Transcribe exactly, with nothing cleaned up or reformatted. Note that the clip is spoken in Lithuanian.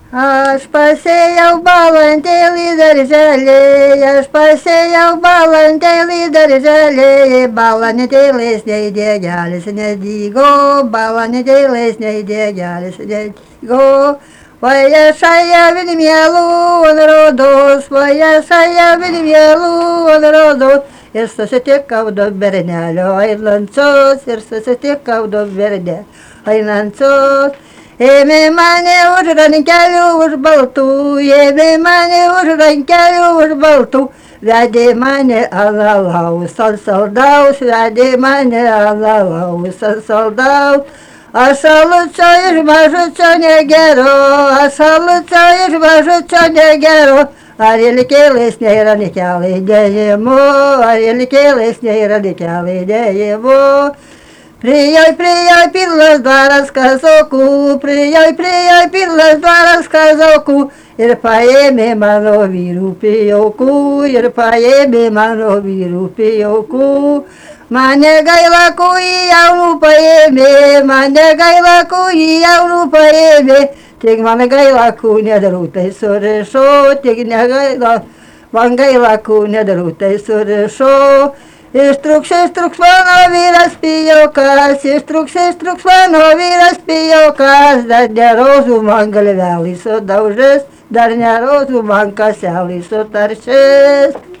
Aš pasėjau balandėlį darželį, aš pasėjau balandėlį darželį, balandėlis nei diegelis nedygo, balandėlis nei diegelis nedygo. Vai aš aja vinimielų ant rodos, vai aš aja vinimielų ant rodos. Ir susitikau du bernelio einančios, ir susitikau du bernelio einančios. Ėmė mane už rankelių už baltų, ėmė mane už rankelių už baltų, vedė mane alalaus ant saldaus, vedė mane alalaus ant saldaus. Aš alučio iš mažučio negero, aš alučio iš mažučio negero, ar ilkėlis nėra nikelai dėjimo, ar ilkėlis nėra nikelai dėjimo. Priejoj, priejoj, pirlas dvaras kazokų, priejoj, priejoj, pirlas dvaras kazokų, ir paėmė mano vyrų pijaukų, ir paėmė mano vyrų pijaukų. Mane gaila, ku į jaunų paėmė, mane gaila, ku į jaunų paėmė, tik man gaila, ku nedarūtai surišo, tik negaila, man gaila, ku nedarūtai surišo. Ištrūks, ištrūks mano vyras pijokas, ištrūks, ištrūks mano vyras pijokas, dar ne rozų man galvelį sudaužės, dar ne rozų man kaselį sutaršės.